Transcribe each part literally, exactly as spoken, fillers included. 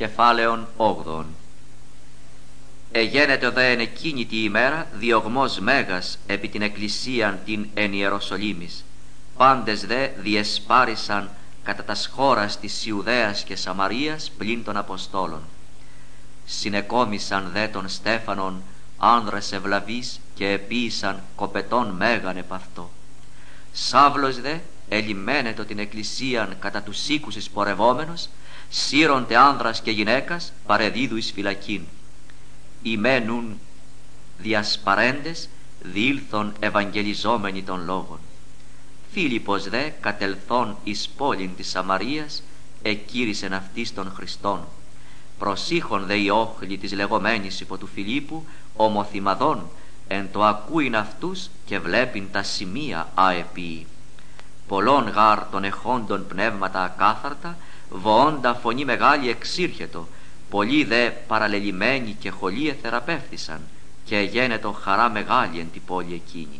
Κεφάλαιον όγδοον. Εγένετο δε εν εκείνη τη ημέρα διωγμός μέγας επί την εκκλησίαν την εν Ιεροσολύμης. Πάντες δε διεσπάρισαν κατά τας χώρας της Ιουδαίας και Σαμαρίας πλην των Αποστόλων. Συνεκόμισαν δε τον Στέφανον άνδρας ευλαβείς και επίησαν κοπετών μέγαν επ' αυτό. Σάβλος δε ελιμένετο την εκκλησίαν κατά τους οίκους εισπορευόμενος, σύρονται άνδρας και γυναίκας παρεδίδου εις φυλακήν. Ημένουν διασπαρέντες διήλθον ευαγγελιζόμενοι των λόγων. Φίλιππος δε κατελθών εις πόλην της Σαμαρίας εκήρυσεν αυτής των Χριστών. Προσήχων δε οι όχλοι της λεγόμενης υπό του Φιλίππου ομοθυμαδών εν το ακούειν αυτούς και βλέπειν τα σημεία αεπίη. Πολλών γάρ των εχόντων πνεύματα ακάθαρτα βοώντα φωνή μεγάλη εξήρχετο, πολλοί δε παραλελημένοι και χολοί εθεραπεύθησαν και γένετο χαρά μεγάλη εν την πόλη εκείνη.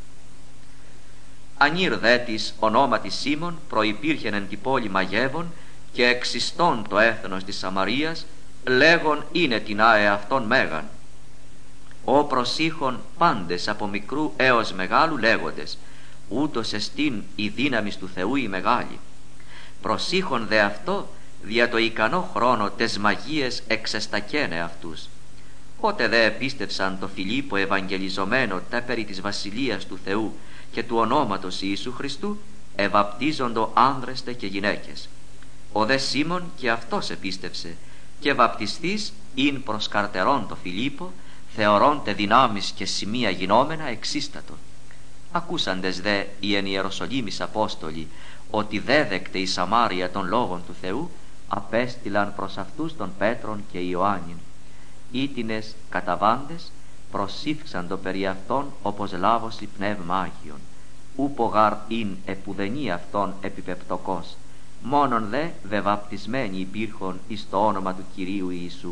Ανήρ δε της ονόματι Σίμων προϋπήρχεν εν την πόλη μαγεύων και εξιστών το έθνος της Σαμαρίας λέγον είναι την άε αυτόν μέγαν. Ο προσήχων πάντες από μικρού έως μεγάλου λέγοντες ούτως εστίν η δύναμις του Θεού η μεγάλη. Προσήχων δε αυτό δια το ικανό χρόνο τες μαγείες εξεστακένε αυτούς. Ότε δε επίστευσαν το Φιλίππο ευαγγελιζομένο τα περί της βασιλείας του Θεού και του ονόματος Ιησού Χριστού, ευαπτίζοντο άνδρεστε και γυναίκες. Ο δε Σίμων και αυτός επίστευσε και βαπτιστής ειν προς καρτερών το Φιλίππο, θεωρώνται δυνάμεις και σημεία γινόμενα εξίστατο. Ακούσαντες δε οι εν Ιεροσολύμης Απόστολοι ότι δέδεκτε η Σαμάρια των λόγων του Θεού, απέστειλαν προς αυτούς των Πέτρων και Ιωάννην. Ήτινες καταβάντες προσήφξαν το περί αυτών όπως λάβωση πνεύμα Άγιον. Ούπο γαρ ειν επουδενή αυτών επιπεπτοκός, μόνον δε βεβαπτισμένοι υπήρχον εις το όνομα του Κυρίου Ιησού.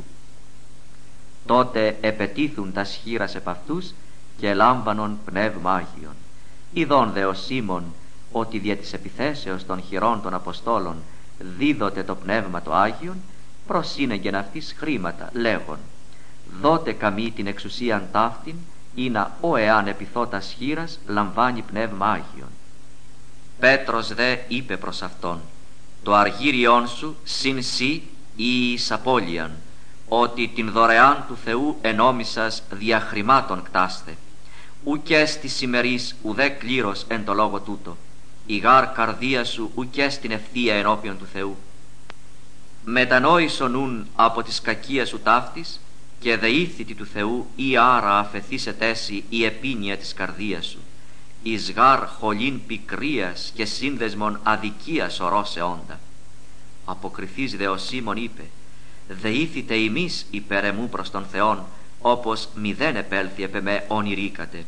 Τότε επετήθουν τα σχήρας επ' αυτούς και λάμβανον πνεύμα Άγιον. Ιδών δε ο Σίμων ότι δια της επιθέσεως των χειρών των Αποστόλων δίδοτε το πνεύμα το Άγιον, προσύνεγγεν αυτής χρήματα λέγον δότε καμή την εξουσίαν ταύτην ή να ο εάν επιθώτας χείρας λαμβάνει πνεύμα Άγιον. Πέτρος δε είπε προς αυτόν το αργύριόν σου συν σύ ή εις απώλειαν, ότι την δωρεάν του Θεού ενόμισας δια χρημάτων κτάστε. Ουκέ στη σημερής ουδέ κλήρος εν το λόγο τούτο, η γάρ καρδία σου ουκέ στην ευθεία ενώπιον του Θεού. Μετανόησον ούν από της κακίας σου ταύτης και δεήθητη του Θεού ή άρα αφεθήσετε έσυ η επίνεια της καρδίας σου. Εις γάρ χολήν πικρίας και σύνδεσμον αδικίας ορώσε όντα. Αποκριθείς δε ο Σίμων είπε δεήθητε ημείς υπέρ εμού προς τον Θεόν όπως μηδέν επέλθει επ' εμέ ονειρήκατε.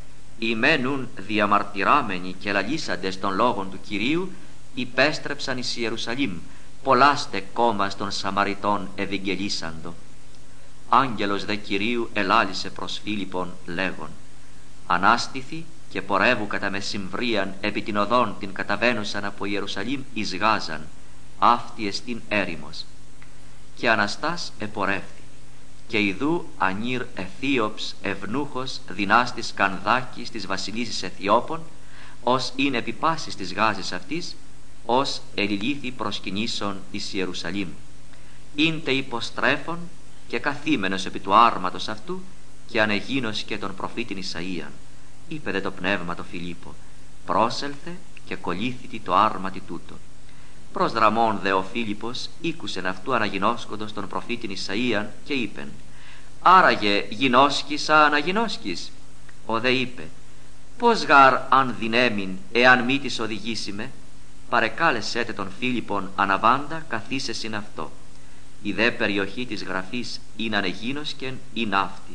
Ημένουν διαμαρτυράμενοι και λαλήσαντες των λόγων του Κυρίου υπέστρεψαν εις Ιερουσαλήμ, πολλάστε κόμμας των Σαμαριτών ευηγγελίσαντο. Άγγελος δε Κυρίου ελάλησε προς Φίλιππον λέγον ανάστηθη και πορεύου κατά μεσημβρίαν επί την οδόν την καταβαίνουσαν από Ιερουσαλήμ εις Γάζαν, αυτή εστίν έρημος. Και Αναστάς επορεύθη και ιδού ανήρ Αιθίωψ ευνούχος δυνάστης Κανδάκης της βασιλίσης Αιθιώπων, ως είναι επί πάσης της γάζης αυτής, ως ελιλήθη προσκυνήσεων εις Ιερουσαλήμ. Ήντε υποστρέφων και καθήμενος επί του άρματος αυτού και ανεγίνος και τον προφήτην Ισαΐαν. Είπε δε το πνεύμα το Φιλίππο, πρόσελθε και κολλήθητη το άρματι τούτο. Προς δραμών δε ο Φίλιππος ήκουσεν αυτού αναγινώσκοντος τον προφήτην Ισαΐαν και είπεν άραγε γινώσκης αναγινώσκης. Ο δε είπε πως γάρ αν δυνέμην εάν μη της οδηγήσιμε. Παρεκάλεσέτε τον Φίλιππον αναβάντα καθίσεσιν αυτό. Η δε περιοχή της γραφής είναι ανεγίνωσκεν ή ναύτη.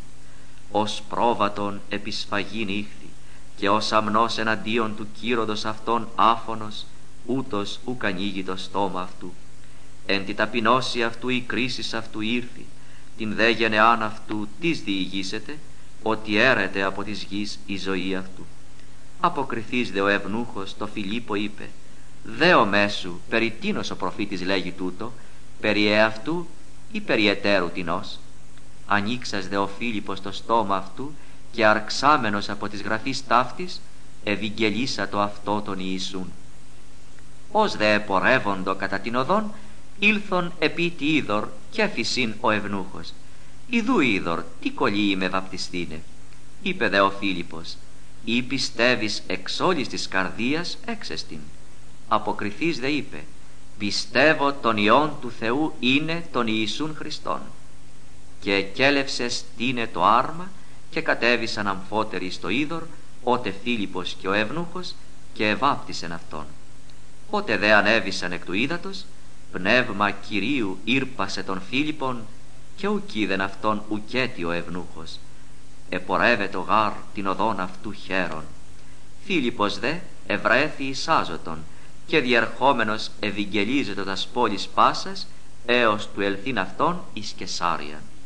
Ως πρόβατον επισφαγήν ήχθη και ως αμνός εναντίον του κύροδος αυτών άφωνος, ούτως ουκ ανοίγει το στόμα αυτού. Εν τη ταπεινώση αυτού η κρίση αυτού ήρθη, την δε γενεάν αυτού της διηγήσετε, ότι έρεται από της γης η ζωή αυτού. Αποκριθείς δε ο ευνούχος το Φιλίππο είπε δε ο μέσου περί τίνος ο προφήτης λέγει τούτο, περί εαυτού ή περιετέρου τινός. Ανοίξας δε ο Φίλιππος το στόμα αυτού και αρξάμενος από τις γραφείς ταύτης ευηγγελίσα το αυτό τον Ιησούν. Ως δε επορεύοντο κατά την οδόν ήλθον επί τη είδωρ και φυσίν ο ευνούχος. Ιδού είδωρ τι κολλεί με βαπτιστήνε. Είπε δε ο Φίλιππος, ή πιστεύεις εξ όλης της καρδίας έξεστην. Αποκριθής δε είπε, πιστεύω τον Υιόν του Θεού είναι τον Ιησούν Χριστόν. Και εκέλευσε στείνε το άρμα και κατέβησαν αμφότεροι στο είδωρ, ότε Φίλιππος και ο ευνούχος, και εβάπτισεν αυτόν. Ότε δε ανέβησαν εκ του ύδατος, πνεύμα Κυρίου ήρπασε τον Φίλιππον και ουκ είδεν αυτόν ουκέτι ο ευνούχος. Επορεύεται ο γάρ την οδόν αυτού χαίρον. Φίλιππος δε ευρέθη εις Άζωτον και διερχόμενος ευηγγελίζεται τας πόλης πάσας έως του ελθύν αυτόν εις Καισάριαν.